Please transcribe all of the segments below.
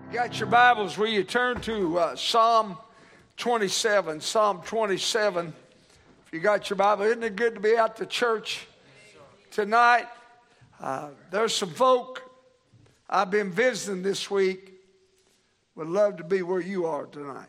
You got your Bibles, will you turn to Psalm 27. Psalm 27. If you got your Bible, isn't it good to be out to church tonight? There's some folk I've been visiting this week would love to be where you are tonight.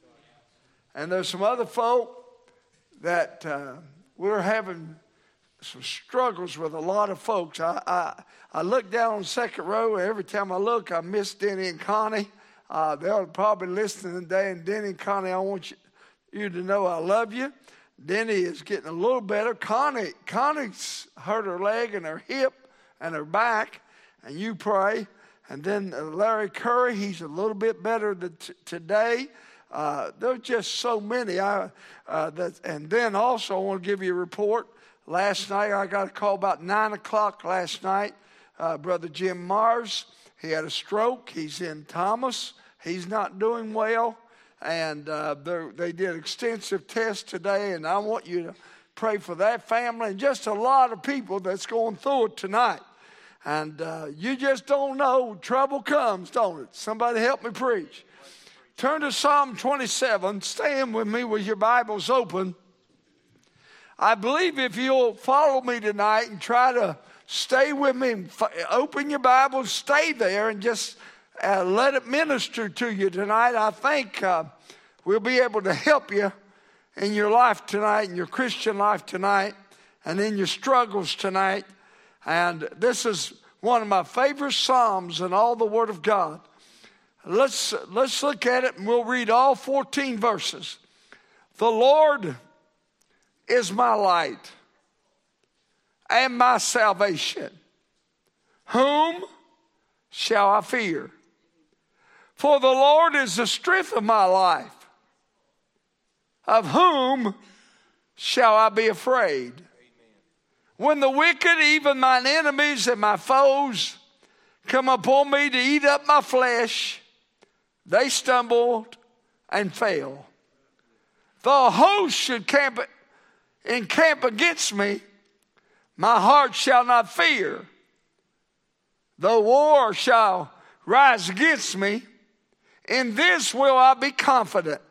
And there's some other folk that we're having some struggles with a lot of folks. I look down on the second row, and every time I look, I miss Denny and Connie. They're probably listening today. And Denny and Connie, I want you to know I love you. Denny is getting a little better. Connie's hurt her leg and her hip and her back, and you pray. And then Larry Curry, he's a little bit better today. There's just so many. And then also I want to give you a report. Last night, I got a call about 9 o'clock last night. Brother Jim Mars, he had a stroke. He's in Thomas. He's not doing well. And they did extensive tests today. And I want you to pray for that family and just a lot of people that's going through it tonight. And you just don't know. Trouble comes, don't it? Somebody help me preach. Turn to Psalm 27. Stand with me with your Bibles open. I believe if you'll follow me tonight and try to stay with me, and open your Bible, stay there, and just let it minister to you tonight, I think we'll be able to help you in your life tonight, in your Christian life tonight, and in your struggles tonight. And this is one of my favorite Psalms in all the Word of God. Let's look at it, and we'll read all 14 verses. The Lord is my light and my salvation. Whom shall I fear? For the Lord is the strength of my life. Of whom shall I be afraid? When the wicked, even mine enemies and my foes, come upon me to eat up my flesh, they stumbled and fell. The host should encamp against me, my heart shall not fear. Though war shall rise against me, in this will I be confident.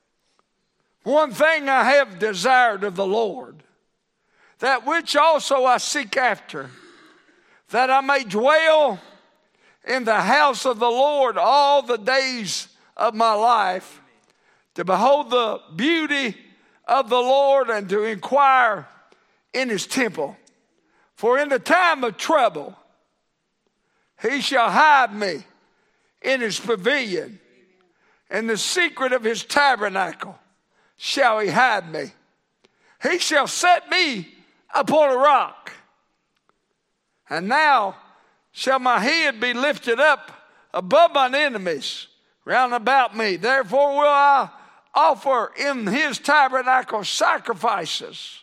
One thing I have desired of the Lord, that which also I seek after, that I may dwell in the house of the Lord all the days of my life, to behold the beauty of the Lord and to inquire in his temple. For in the time of trouble, he shall hide me in his pavilion. In the secret of his tabernacle shall he hide me. He shall set me upon a rock. And now shall my head be lifted up above mine enemies round about me. Therefore will I offer in his tabernacle sacrifices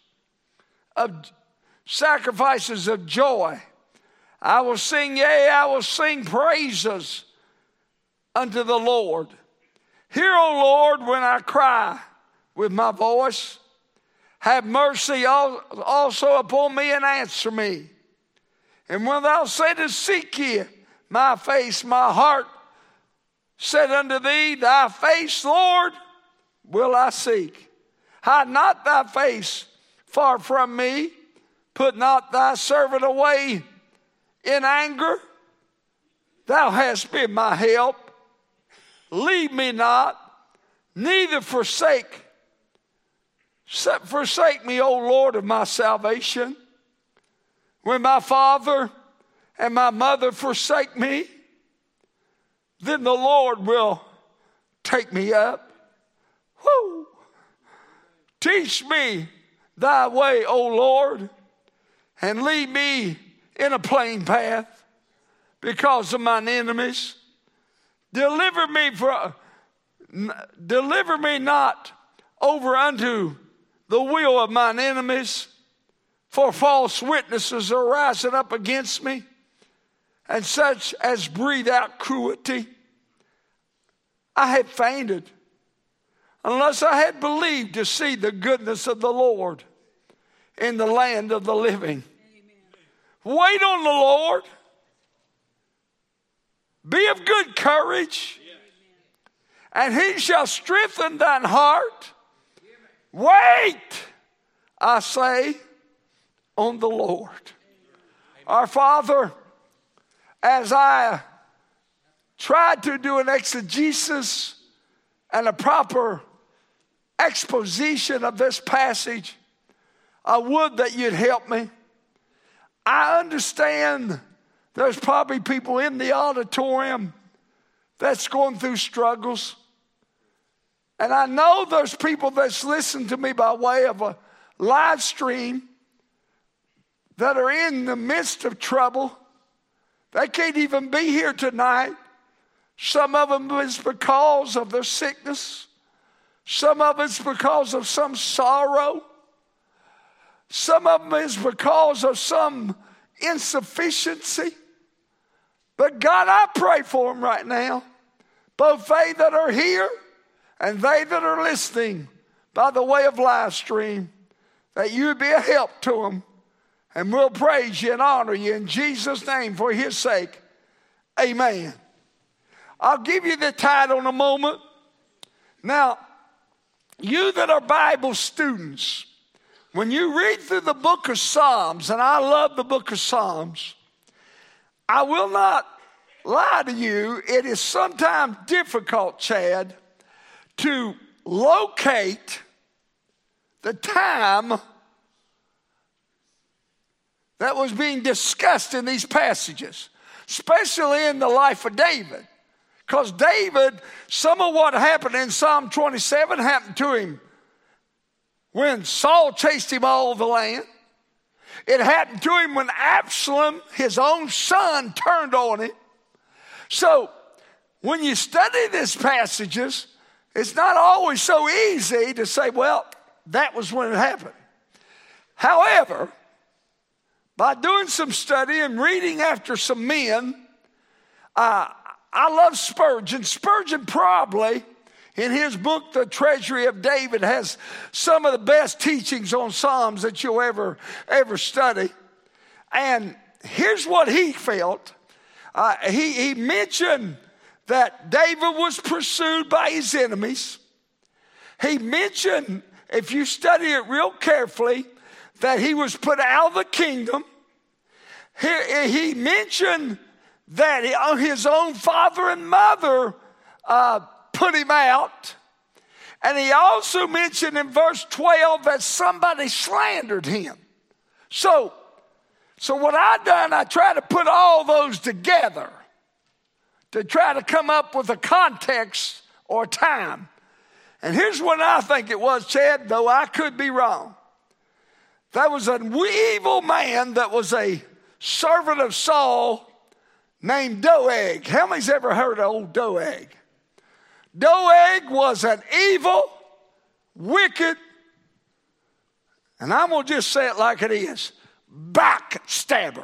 of joy. I will sing, yea, I will sing praises unto the Lord. Hear, O Lord, when I cry with my voice. Have mercy also upon me and answer me. And when thou saidest, seek ye my face, my heart said unto thee, thy face, Lord, will I seek. Hide not thy face far from me. Put not thy servant away in anger. Thou hast been my help. Leave me not, neither forsake me, O Lord of my salvation. When my father and my mother forsake me, then the Lord will take me up. Woo! Teach me thy way, O Lord, and lead me in a plain path because of mine enemies. Deliver me not over unto the will of mine enemies, for false witnesses are rising up against me, and such as breathe out cruelty. I had fainted unless I had believed to see the goodness of the Lord in the land of the living. Wait on the Lord. Be of good courage. and he shall strengthen thine heart. Wait, I say, on the Lord. Our Father, as I tried to do an exegesis and a proper exposition of this passage, I would that you'd help me. I understand there's probably people in the auditorium that's going through struggles. And I know there's people that's listening to me by way of a live stream that are in the midst of trouble. They can't even be here tonight. Some of them is because of their sickness. Some of it's because of some sorrow. Some of them is because of some insufficiency. But God, I pray for them right now. Both they that are here and they that are listening by the way of live stream, that you would be a help to them. And we'll praise you and honor you in Jesus' name for his sake. Amen. I'll give you the title in a moment. Now, you that are Bible students, when you read through the book of Psalms, and I love the book of Psalms, I will not lie to you, it is sometimes difficult, Chad, to locate the time that was being discussed in these passages, especially in the life of David. Because David, some of what happened in Psalm 27 happened to him when Saul chased him all over the land. It happened to him when Absalom, his own son, turned on him. So when you study these passages, it's not always so easy to say, well, that was when it happened. However, by doing some study and reading after some men, I love Spurgeon. Spurgeon probably, in his book, The Treasury of David, has some of the best teachings on Psalms that you'll ever study. And here's what he felt. He mentioned that David was pursued by his enemies. He mentioned, if you study it real carefully, that he was put out of the kingdom. He mentioned that his own father and mother put him out. And he also mentioned in verse 12 that somebody slandered him. So what I done, I tried to put all those together to try to come up with a context or time. And here's what I think it was, Chad, though I could be wrong. There was an evil man that was a servant of Saul named Doeg. How many's ever heard of old Doeg? Doeg was an evil, wicked, and I'm going to just say it like it is, backstabber.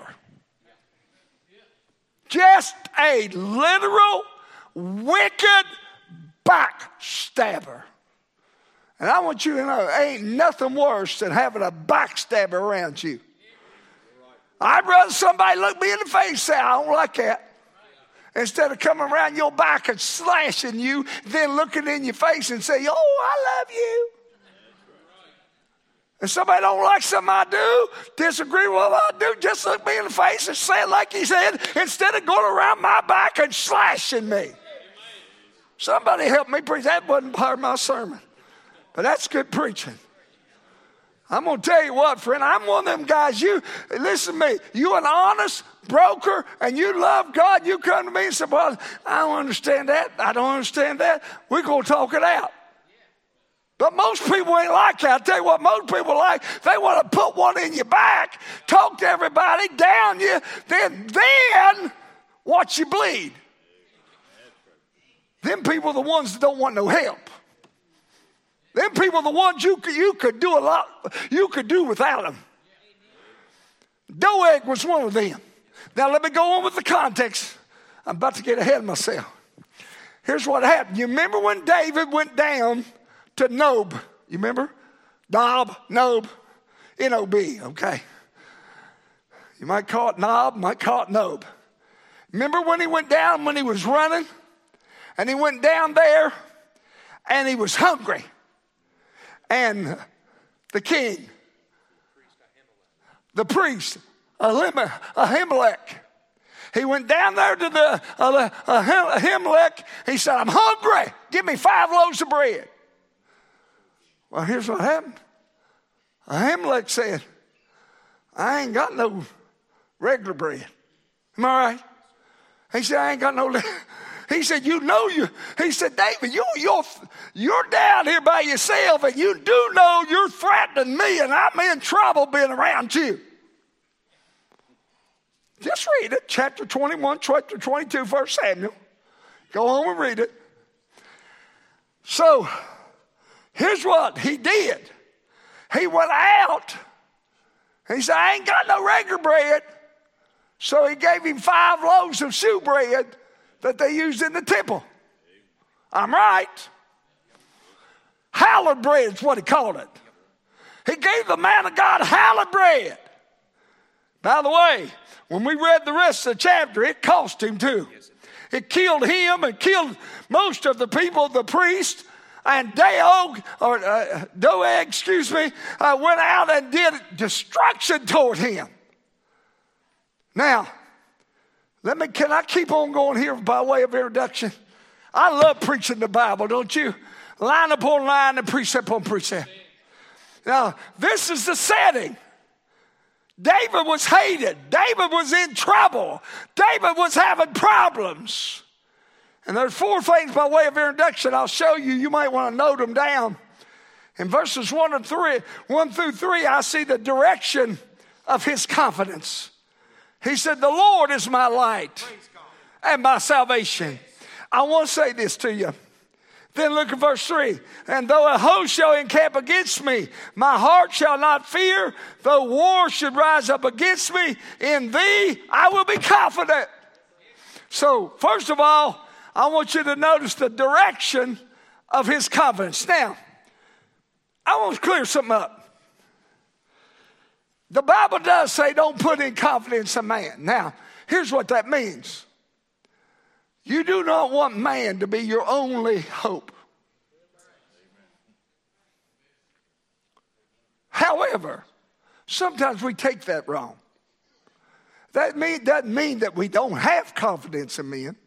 Just a literal, wicked backstabber. And I want you to know, ain't nothing worse than having a backstabber around you. I'd rather somebody look me in the face and say, I don't like that. Instead of coming around your back and slashing you, then looking in your face and say, oh, I love you. If somebody don't like something I do, disagree with what I do, just look me in the face and say it like he said, instead of going around my back and slashing me. Somebody help me preach. That wasn't part of my sermon. But that's good preaching. I'm going to tell you what, friend, I'm one of them guys, listen to me, you an honest broker and you love God, you come to me and say, well, I don't understand that, I don't understand that. We're going to talk it out. But most people ain't like that. I'll tell you what most people like. They want to put one in your back, talk to everybody, down you, then watch you bleed. Them people are the ones that don't want no help. Them people are the ones you could do a lot, you could do without them. Doeg was one of them. Now let me go on with the context. I'm about to get ahead of myself. Here's what happened. You remember when David went down to Nob? You remember? Nob, N-O-B, okay. You might call it Nob, might call it Nob. Remember when he went down, when he was running? And he went down there and he was hungry. And the king, the priest, Ahimelech, he went down there to the Ahimelech. He said, I'm hungry. Give me 5 loaves of bread. Well, here's what happened. Ahimelech said, I ain't got no regular bread. Am I right? He said, I ain't got no. He said, he said, David, you're down here by yourself, and you do know you're threatening me, and I'm in trouble being around you. Just read it, chapter 21, chapter 22, 1 Samuel. Go home and read it. So, here's what he did. He went out. He said, I ain't got no regular bread. So he gave him 5 loaves of shewbread that they used in the temple. I'm right. Hallowed bread is what he called it. He gave the man of God hallowed bread. By the way, when we read the rest of the chapter, it cost him too. It killed him and killed most of the people, the priest. And Doeg, went out and did destruction toward him. Now, can I keep on going here by way of introduction? I love preaching the Bible, don't you? Line upon line and precept upon precept. Now, this is the setting. David was hated. David was in trouble. David was having problems. And there's 4 things by way of introduction I'll show you. You might want to note them down. In verses 1 through 3, I see the direction of his confidence. He said, the Lord is my light and my salvation. I want to say this to you. Then look at verse 3. And though a host shall encamp against me, my heart shall not fear. Though war should rise up against me, in thee I will be confident. So, first of all, I want you to notice the direction of his confidence. Now, I want to clear something up. The Bible does say don't put in confidence in man. Now, here's what that means. You do not want man to be your only hope. However, sometimes we take that wrong. That doesn't mean that we don't have confidence in men.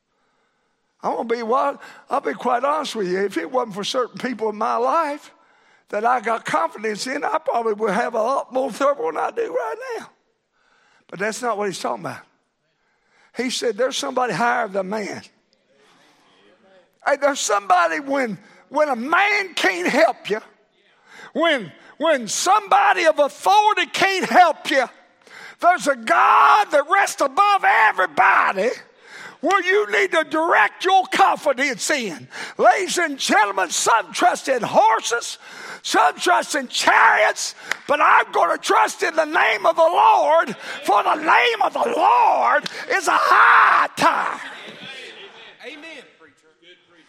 I'll be quite honest with you. If it wasn't for certain people in my life that I got confidence in, I probably would have a lot more trouble than I do right now. But that's not what he's talking about. He said there's somebody higher than man. Hey, there's somebody when a man can't help you, when somebody of authority can't help you, there's a God that rests above everybody where you need to direct your confidence in. Ladies and gentlemen, some trust in horses, some trust in chariots, but I'm going to trust in the name of the Lord, for the name of the Lord is a high tower. Amen, preacher. Good preacher.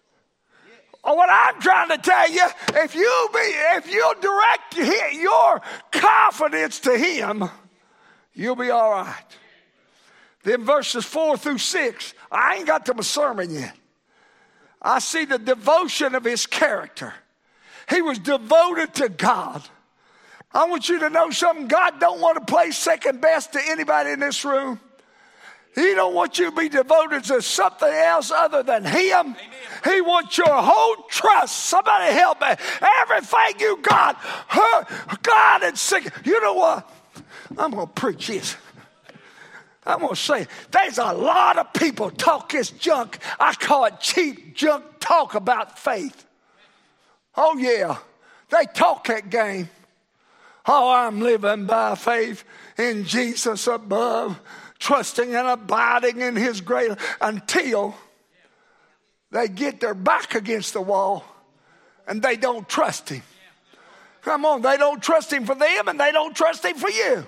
What I'm trying to tell you, if you direct your confidence to him, you'll be all right. Then verses 4 through 6, I ain't got to my sermon yet. I see the devotion of his character. He was devoted to God. I want you to know something. God don't want to play second best to anybody in this room. He don't want you to be devoted to something else other than him. Amen. He wants your whole trust. Somebody help me. Everything you got, God and sick. You know what? I'm going to preach this. I'm going to say, there's a lot of people talk this junk. I call it cheap junk talk about faith. Oh, yeah. They talk that game. Oh, I'm living by faith in Jesus above, trusting and abiding in his grace, until they get their back against the wall and they don't trust him. Come on, they don't trust him for them and they don't trust him for you.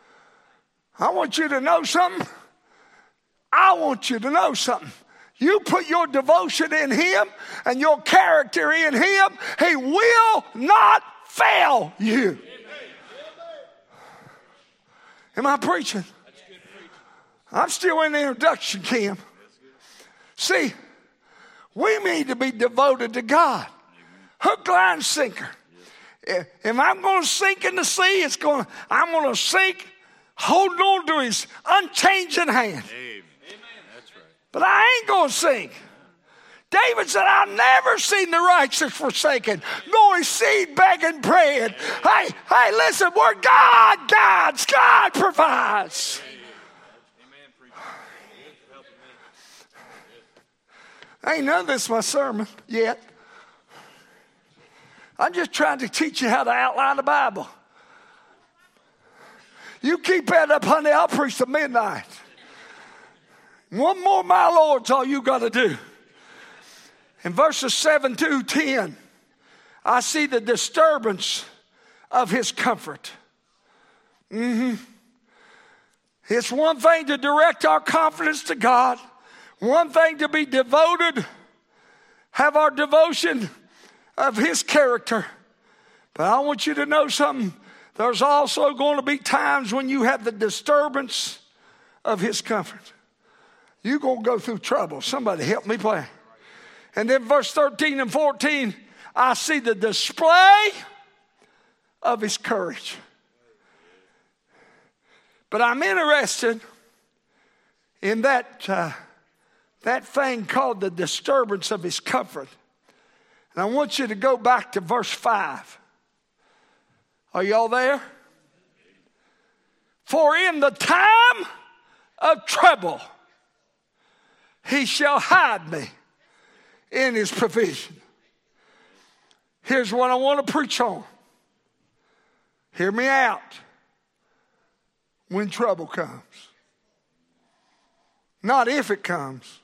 I want you to know something. I want you to know something. You put your devotion in him and your character in him, he will not fail you. Am I preaching? I'm still in the introduction, Kim. See, We need to be devoted to God. Hook, line, sinker. If I'm going to sink in the sea, I'm going to sink holding on to his unchanging hand. Amen. That's right. But I ain't going to sink. David said, I've never seen the righteous forsaken, nor his seed begging bread. Hey, listen, where God guides, God provides. Amen, preacher. Ain't none of this my sermon yet. I'm just trying to teach you how to outline the Bible. You keep that up, honey, I'll preach to midnight. One more, my Lord's all you got to do. In verses 7 to 10, I see the disturbance of his comfort. It's one thing to direct our confidence to God. One thing to be devoted, have our devotion of his character. But I want you to know something. There's also going to be times when you have the disturbance of his comfort. You're going to go through trouble. Somebody help me play. And then verse 13 and 14, I see the display of his courage. But I'm interested in that thing called the disturbance of his comfort. And I want you to go back to verse 5. Are y'all there? For in the time of trouble, he shall hide me in his provision. Here's what I want to preach on. Hear me out. When trouble comes. Not if it comes.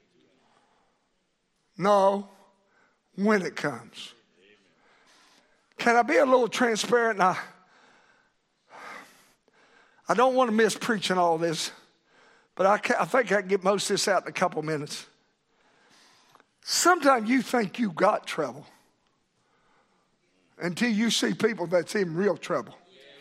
No, when it comes. Can I be a little transparent? I don't want to miss preaching all this, but I think I can get most of this out in a couple minutes. Sometimes you think you got trouble until you see people that's in real trouble.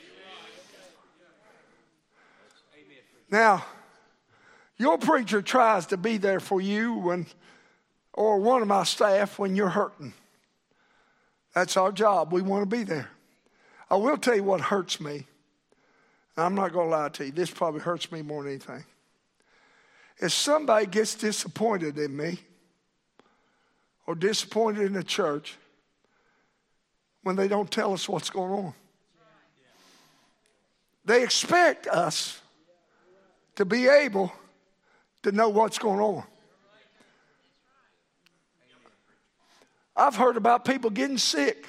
Now, your preacher tries to be there for you or one of my staff when you're hurting. That's our job. We want to be there. I will tell you what hurts me. I'm not going to lie to you. This probably hurts me more than anything. If somebody gets disappointed in me or disappointed in the church when they don't tell us what's going on. They expect us to be able to know what's going on. I've heard about people getting sick.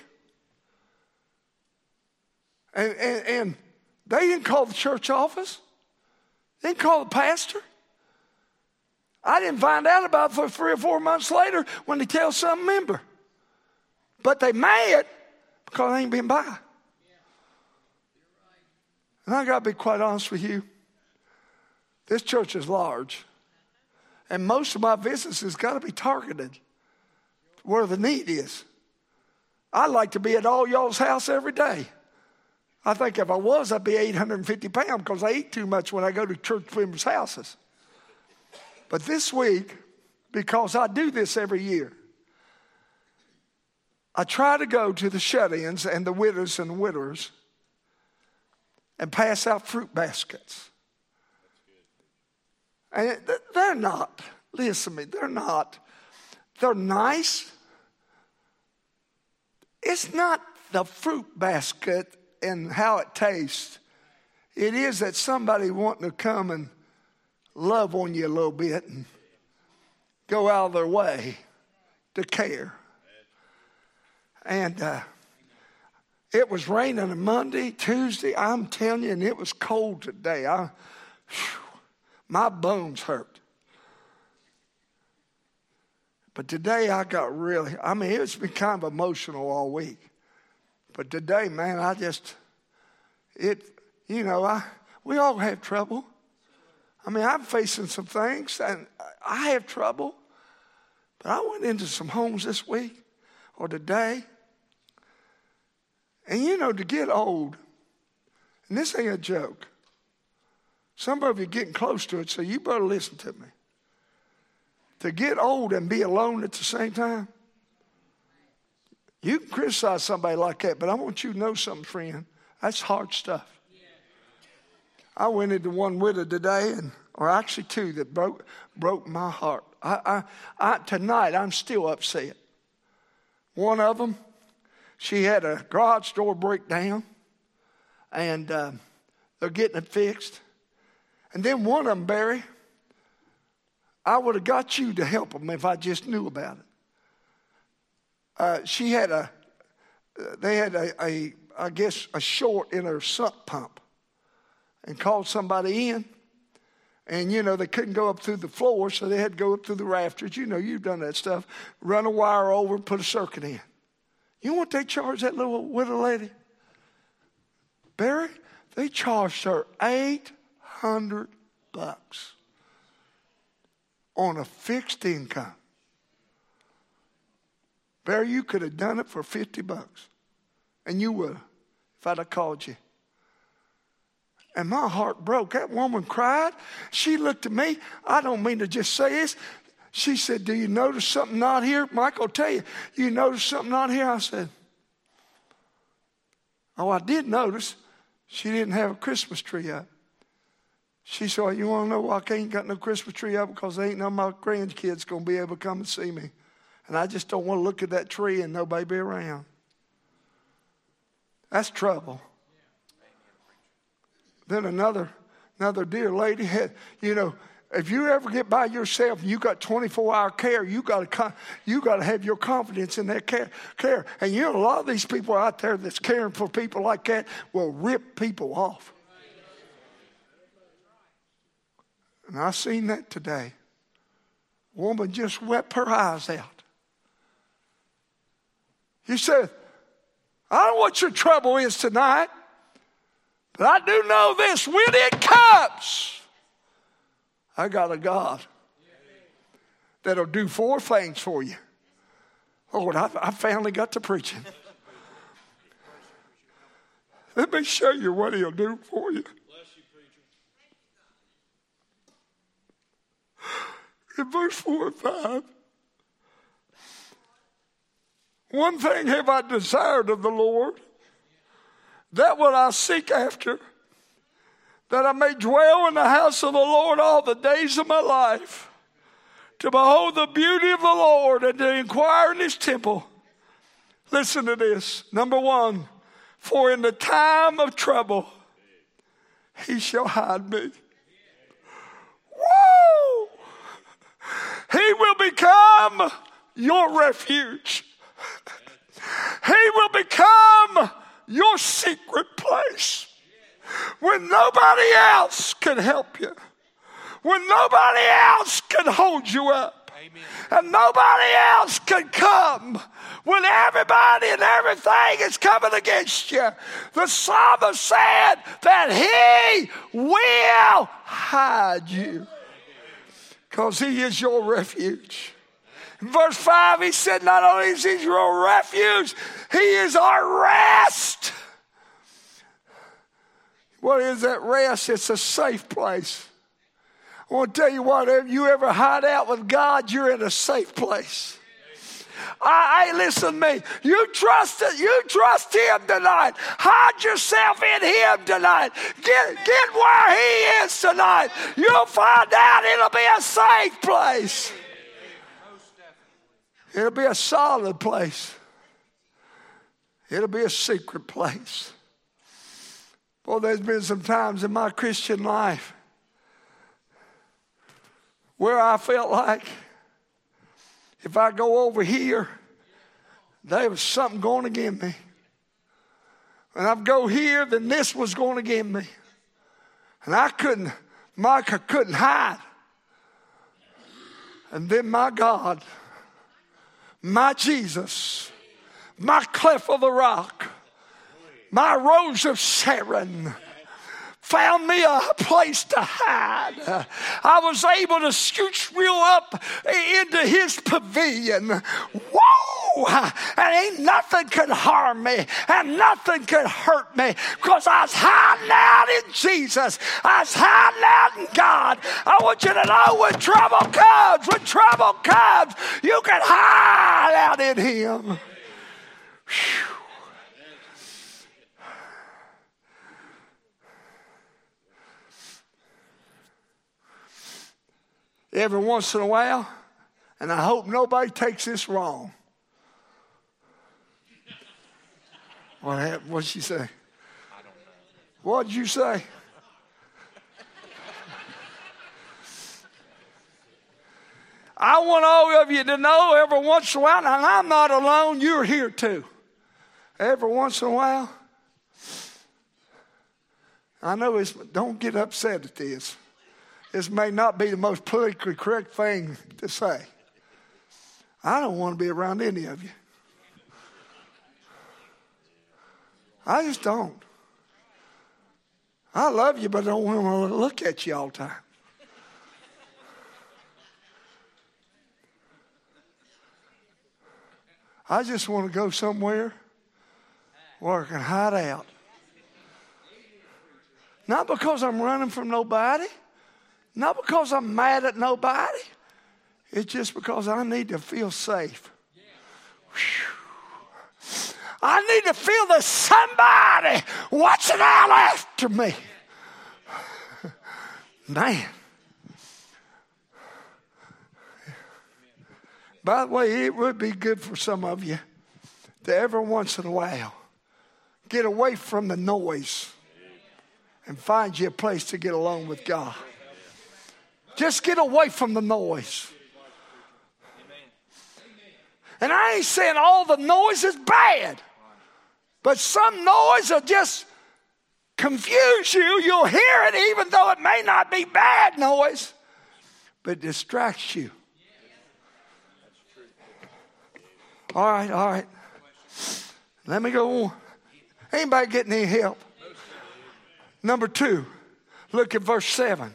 And they didn't call the church office. They didn't call the pastor. I didn't find out about it for 3 or 4 months later when they tell some member. But they mad because they ain't been by. And I got to be quite honest with you. This church is large. And most of my visits has got to be targeted where the need is. I'd like to be at all y'all's house every day. I think if I was, I'd be 850 pounds because I eat too much when I go to church members' houses. But this week, because I do this every year, I try to go to the shut-ins and the widows and the widowers and pass out fruit baskets. And they're not, listen to me, they're nice. It's not the fruit basket and how it tastes. It is that somebody wanting to come and love on you a little bit and go out of their way to care. And it was raining on Monday, Tuesday, I'm telling you, and it was cold today. My bones hurt. But today I got it's been kind of emotional all week. But today, man, we all have trouble. I'm facing some things and I have trouble. But I went into some homes this week or today. And to get old, and this ain't a joke. Some of you are getting close to it, so you better listen to me. to get old and be alone at the same time. You can criticize somebody like that, but I want you to know something, friend. That's hard stuff. I went into one widow today, or actually two, that broke my heart. Tonight, I'm still upset. One of them, she had a garage door break down, and they're getting it fixed. And then one of them, Barry, I would have got you to help them if I just knew about it. They had I guess, a short in her sump pump, and called somebody in. And, they couldn't go up through the floor, so they had to go up through the rafters. You've done that stuff. Run a wire over and put a circuit in. You know what they charged that little widow lady? Barry, they charged her $800 on a fixed income. Barry, you could have done it for $50. And you would have, if I'd have called you. And my heart broke. That woman cried. She looked at me. I don't mean to just say this. She said, do you notice something not here? Mike will tell you. You notice something not here? I said, oh, I did notice. She didn't have a Christmas tree up. She said, well, you want to know why I ain't got no Christmas tree up? Because ain't none of my grandkids going to be able to come and see me. And I just don't want to look at that tree and nobody be around. That's trouble. Then another dear lady had, if you ever get by yourself and you got 24-hour care, you got to have your confidence in that care. And a lot of these people out there that's caring for people like that will rip people off. And I seen that today. A woman just wept her eyes out. You said, I don't know what your trouble is tonight, but I do know this. When it comes, I got a God that'll do 4 things for you. Lord, I finally got to preaching. Let me show you what he'll do for you. In verse 4 and 5. One thing have I desired of the Lord, that will I seek after, that I may dwell in the house of the Lord all the days of my life, to behold the beauty of the Lord and to inquire in his temple. Listen to this. Number 1, for in the time of trouble, he shall hide me. Woo! He will become your refuge. He will become your secret place. When nobody else can help you. When nobody else can hold you up. Amen. And nobody else can come. When everybody and everything is coming against you. The psalmist said that he will hide you. Because he is your refuge. In verse 5, he said, not only is he your refuge, he is our rest. What is that rest? It's a safe place. I want to tell you what, if you ever hide out with God, you're in a safe place. Hey, listen to me. You trust him tonight. Hide yourself in him tonight. Get where he is tonight. You'll find out it'll be a safe place. It'll be a solid place. It'll be a secret place. Boy, there's been some times in my Christian life where I felt like if I go over here, there was something going against me. And I go here, then this was going against me. And Micah couldn't hide. And then my God, my Jesus, my cleft of the rock, my rose of Sharon, found me a place to hide. I was able to scooch real up into his pavilion. Whoa! and ain't nothing could harm me, and nothing could hurt me, because I was hiding out in Jesus. I was hiding out in God. I want you to know when trouble comes, you can hide out in Him. Whew. Every once in a while, and I hope nobody takes this wrong. What happened? What'd she say? I don't know. What'd you say? I want all of you to know every once in a while, and I'm not alone, you're here too. Every once in a while, I know don't get upset at this. This may not be the most politically correct thing to say. I don't want to be around any of you. I just don't. I love you, but I don't want to look at you all the time. I just want to go somewhere where I can hide out. Not because I'm running from nobody. Not because I'm mad at nobody. It's just because I need to feel safe. Whew. I need to feel there's somebody watching out after me. Man. By the way, it would be good for some of you to every once in a while get away from the noise and find you a place to get alone with God. Just get away from the noise. And I ain't saying all the noise is bad, but some noise will just confuse you. You'll hear it even though it may not be bad noise, but it distracts you. All right. Let me go on. Anybody getting any help? Number 2, look at verse 7.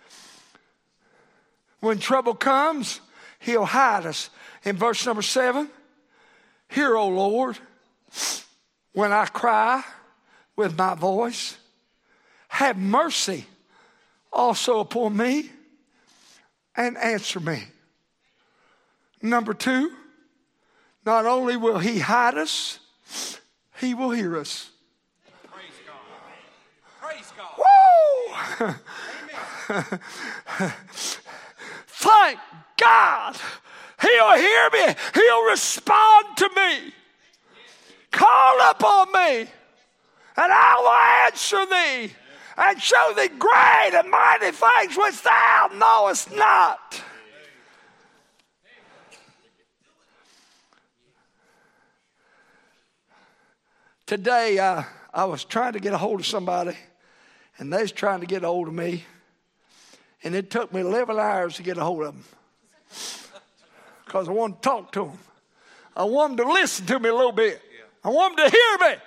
When trouble comes, He'll hide us. In verse number 7, hear, O Lord, when I cry with my voice. Have mercy also upon me and answer me. Number 2, not only will He hide us, He will hear us. Praise God. Woo! Thank God. He'll hear me. He'll respond to me. Call upon me, and I will answer thee, and show thee great and mighty things which thou knowest not. Today, I was trying to get a hold of somebody, and they was trying to get a hold of me. And it took me 11 hours to get a hold of them. Because I wanted to talk to them. I want them to listen to me a little bit. I want them to hear me.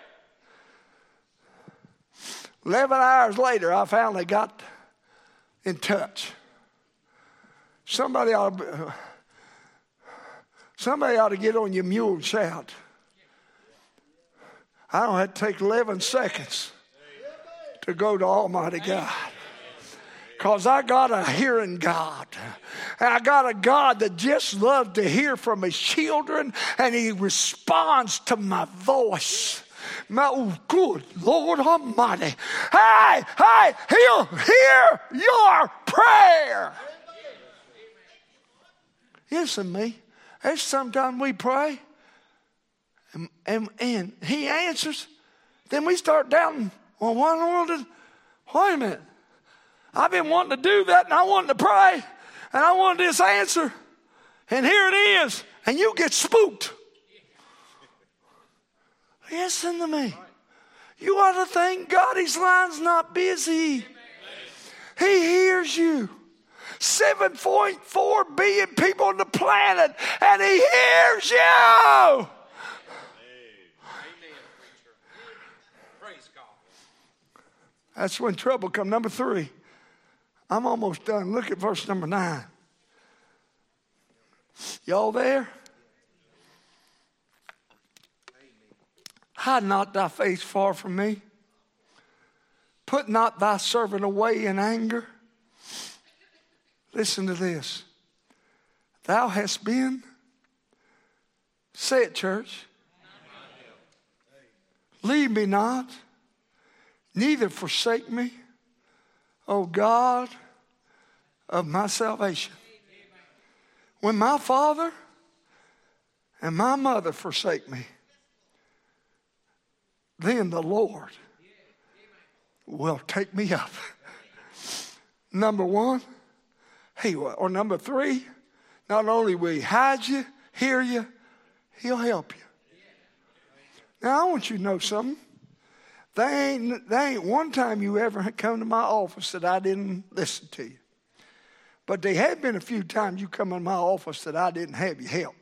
11 hours later, I finally got in touch. Somebody ought to get on your mule and shout. I don't have to take 11 seconds to go to Almighty God. Because I got a hearing God. And I got a God that just loves to hear from His children. And He responds to my voice. Oh, good Lord Almighty. Hey, He'll hear your prayer. Listen to me. There's sometimes we pray. And He answers. Then we start doubting. Well, why in the world did... Wait a minute. I've been wanting to do that, and I wanted to pray, and I wanted this answer, and here it is, and you get spooked. Listen to me. You ought to thank God His line's not busy. He hears you. 7.4 billion people on the planet, and He hears you. That's when trouble comes. Number 3. I'm almost done. Look at verse number 9. Y'all there? Hide not thy face far from me. Put not thy servant away in anger. Listen to this. Thou hast been, say it, church. Leave me not, neither forsake me, O God of my salvation. When my father and my mother forsake me, then the Lord will take me up. Number one, or number three, not only will he hide you, hear you, he'll help you. Now I want you to know something. There ain't one time you ever come to my office that I didn't listen to you. But there have been a few times you come in my office that I didn't have you help.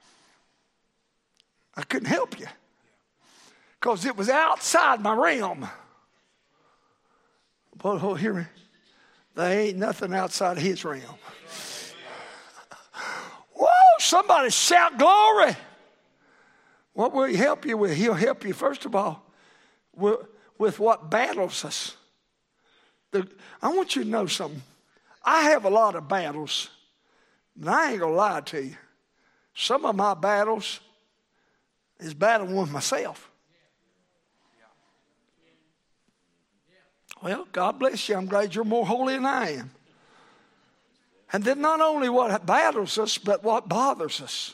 I couldn't help you. Because it was outside my realm. But hear me. There ain't nothing outside his realm. Whoa, somebody shout glory. What will he help you with? He'll help you, first of all, with what battles us. I want you to know something. I have a lot of battles, but I ain't going to lie to you. Some of my battles is battling with myself. Well, God bless you. I'm glad you're more holy than I am. And then not only what battles us, but what bothers us.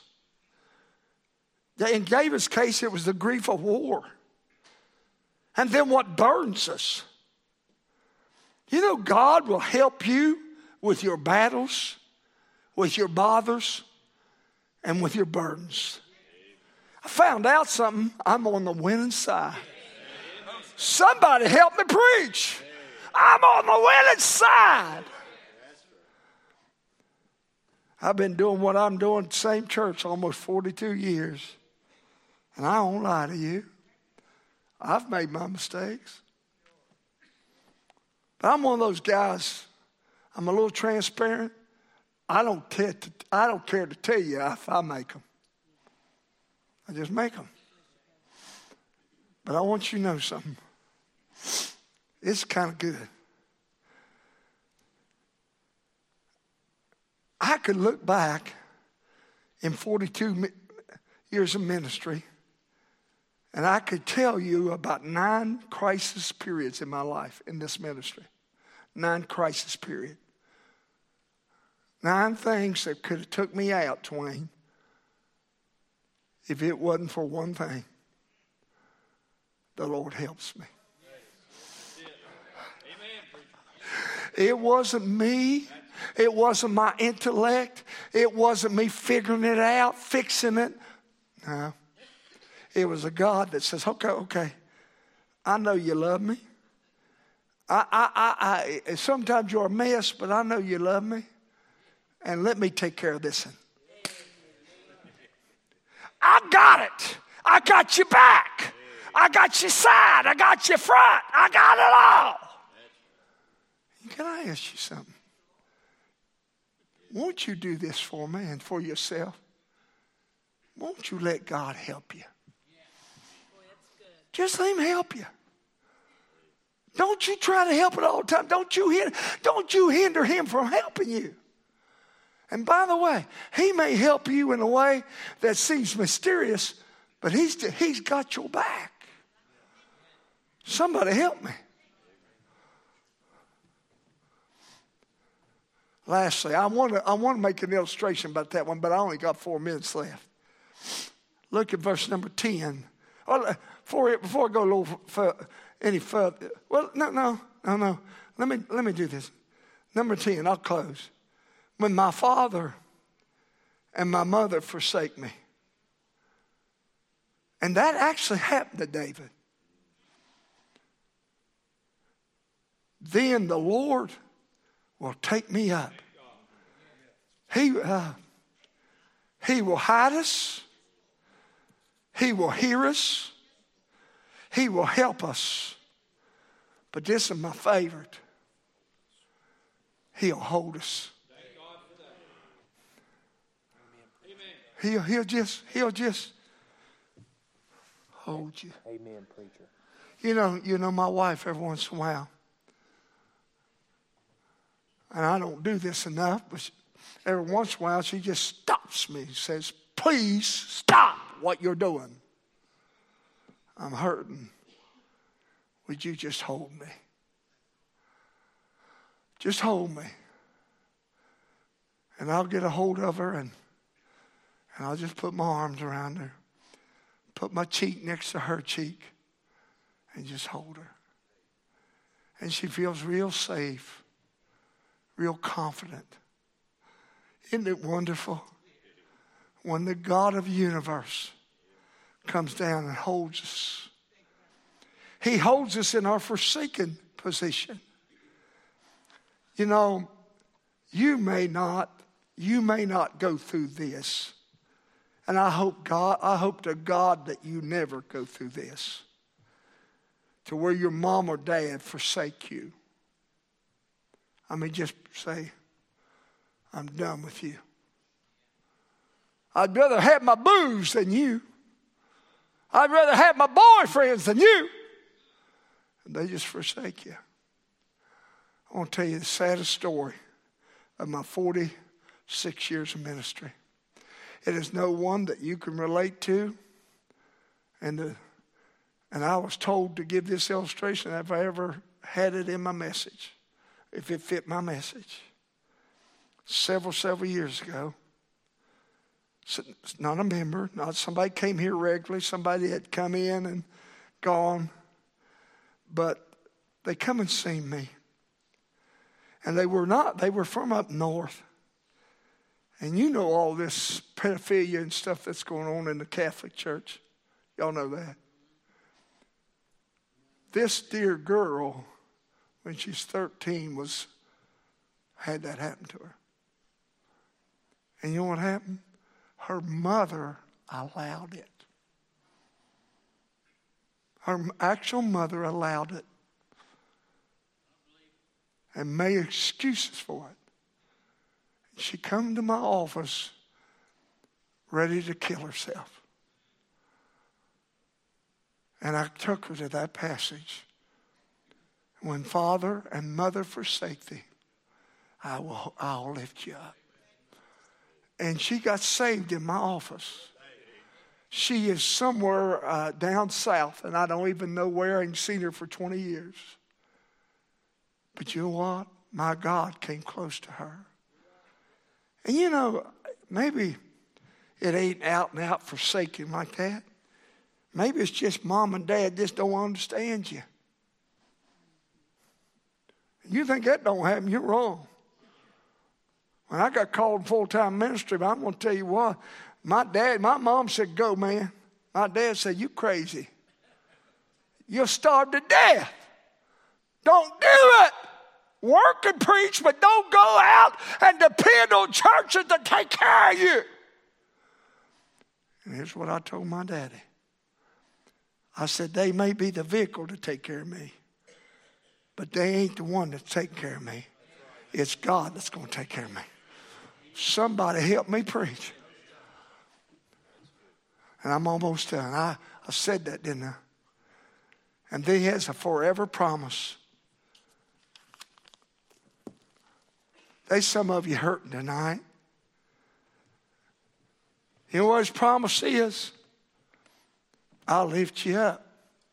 In David's case, it was the grief of war. And then what burdens us. You know, God will help you with your battles, with your bothers, and with your burdens. I found out something. I'm on the winning side. Somebody help me preach. I'm on the winning side. I've been doing what I'm doing, same church, almost 42 years. And I won't lie to you. I've made my mistakes. But I'm one of those guys, I'm a little transparent. I don't care to tell you if I make them. I just make them. But I want you to know something. It's kind of good. I could look back in 42 years of ministry, and I could tell you about 9 crisis periods in my life in this ministry. 9 crisis periods. 9 things that could have took me out, Twain, if it wasn't for one thing. The Lord helps me. It wasn't me. It wasn't my intellect. It wasn't me figuring it out, fixing it. No. It was a God that says, okay, I know you love me. Sometimes you're a mess, but I know you love me. And let me take care of this one. I got it. I got your back. I got your side. I got your front. I got it all. Can I ask you something? Won't you do this for me and for yourself? Won't you let God help you? Just let him help you. Don't you try to help it all the time. Don't you hinder him from helping you. And by the way, he may help you in a way that seems mysterious, but he's got your back. Somebody help me. Lastly, I want to make an illustration about that one, but I only got 4 minutes left. Look at verse number 10. Before I go a little any further, well, no. Let me do this. Number 10, I'll close. When my father and my mother forsake me. And that actually happened to David. Then the Lord will take me up. He will hide us. He will hear us. He will help us. But this is my favorite. He'll hold us. He'll just hold you. Amen, preacher. You know my wife every once in a while, and I don't do this enough, but every once in a while she just stops me and says, please stop what you're doing. I'm hurting. Would you just hold me? Just hold me. And I'll get a hold of her and I'll just put my arms around her, put my cheek next to her cheek, and just hold her. And she feels real safe, real confident. Isn't it wonderful when the God of the universe comes down and holds us? He holds us in our forsaken position. You know, you may not go through this. And I hope to God that you never go through this, to where your mom or dad forsake you. I mean, just say, I'm done with you. I'd rather have my booze than you. I'd rather have my boyfriends than you. And they just forsake you. I want to tell you the saddest story of my 46 years of ministry. It is no one that you can relate to. And I was told to give this illustration if I ever had it in my message, if it fit my message. Several years ago, not a member, not somebody came here regularly, somebody had come in and gone, but they come and seen me. And they were from up north. And you know all this pedophilia and stuff that's going on in the Catholic Church. Y'all know that. This dear girl, when she's 13, had that happen to her. And you know what happened? Her mother allowed it. Her actual mother allowed it. And made excuses for it. She come to my office ready to kill herself. And I took her to that passage. When father and mother forsake thee, I'll lift you up. And she got saved in my office. She is somewhere down south, and I don't even know where. I ain't seen her for 20 years. But you know what? My God came close to her. And you know, maybe it ain't out and out forsaken like that. Maybe it's just mom and dad just don't understand you. You think that don't happen, you're wrong. When I got called in full-time ministry, but I'm going to tell you what, my mom said, go, man. My dad said, you crazy. You'll starve to death. Don't do it. Work and preach, but don't go out and depend on churches to take care of you. And here's what I told my daddy. I said, they may be the vehicle to take care of me, but they ain't the one that's taking care of me. It's God that's going to take care of me. Somebody help me preach. And I'm almost done. I said that, didn't I? And then he has a forever promise. There's some of you hurting tonight. You know what his promise is? I'll lift you up.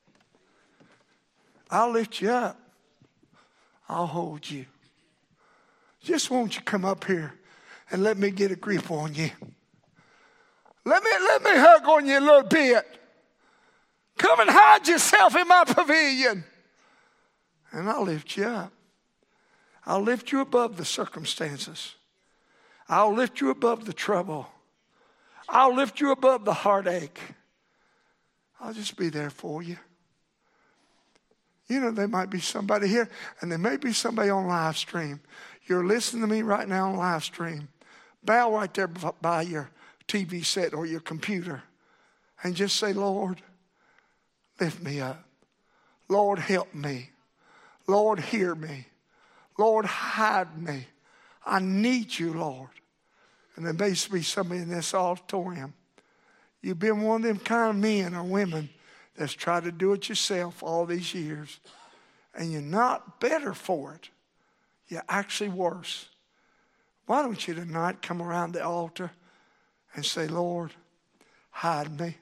I'll lift you up. I'll hold you. Just won't you come up here and let me get a grip on you. Let me hug on you a little bit. Come and hide yourself in my pavilion. And I'll lift you up. I'll lift you above the circumstances. I'll lift you above the trouble. I'll lift you above the heartache. I'll just be there for you. You know, there might be somebody here, and there may be somebody on live stream. You're listening to me right now on live stream. Bow right there by your TV set or your computer and just say, Lord, lift me up. Lord, help me. Lord, hear me. Lord, hide me. I need you, Lord. And there may be somebody in this auditorium. You've been one of them kind of men or women that's tried to do it yourself all these years. And you're not better for it. You're actually worse. Why don't you tonight come around the altar and say, Lord, hide me.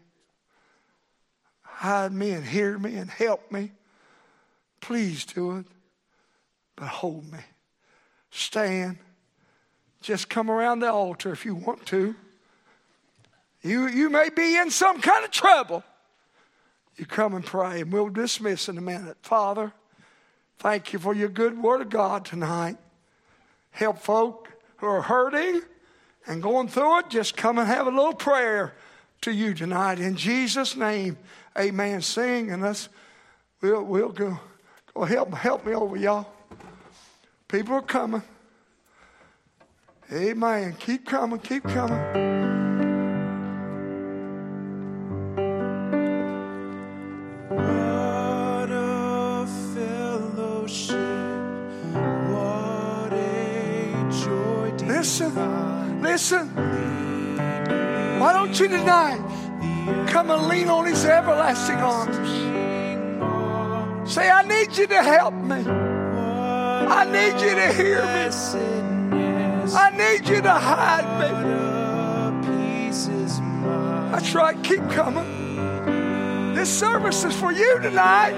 Hide me and hear me and help me. Please do it. But hold me. Stand. Just come around the altar if you want to. You may be in some kind of trouble. You come and pray, and we'll dismiss in a minute. Father, thank you for your good word of God tonight. Help folk who are hurting and going through it. Just come and have a little prayer to you tonight. In Jesus' name, amen. Sing, and we'll go help me over, y'all. People are coming. Amen. Keep coming, keep coming. Listen. Why don't you tonight come and lean on his everlasting arms? Say, I need you to help me. I need you to hear me. I need you to hide me. That's right, keep coming. This service is for you tonight.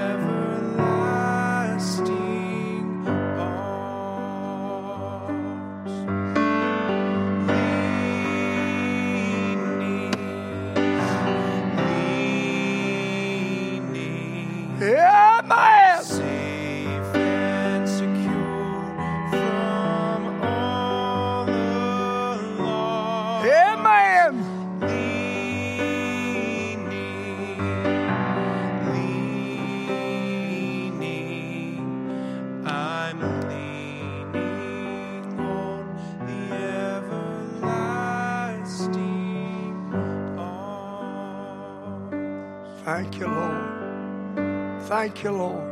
Yeah, man. Safe and secure from all along. Yeah, man. Leaning, I'm leaning on the everlasting arms. Thank you, Lord. Thank you, Lord.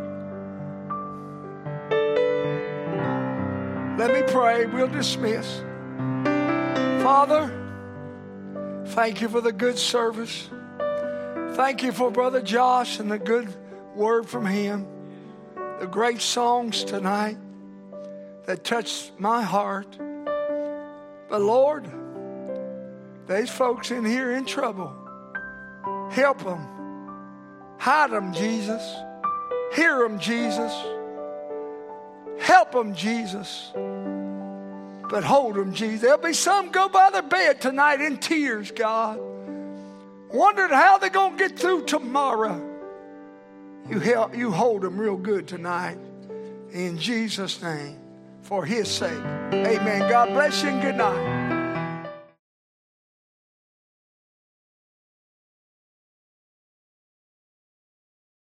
Let me pray. We'll dismiss. Father, thank you for the good service. Thank you for Brother Josh and the good word from him. The great songs tonight that touched my heart. But Lord, there's folks in here in trouble. Help them. Hide them, Jesus. Hear them, Jesus. Help them, Jesus. But hold them, Jesus. There'll be some go by their bed tonight in tears, God, wondering how they're going to get through tomorrow. You hold them real good tonight. In Jesus' name, for his sake. Amen. God bless you and good night.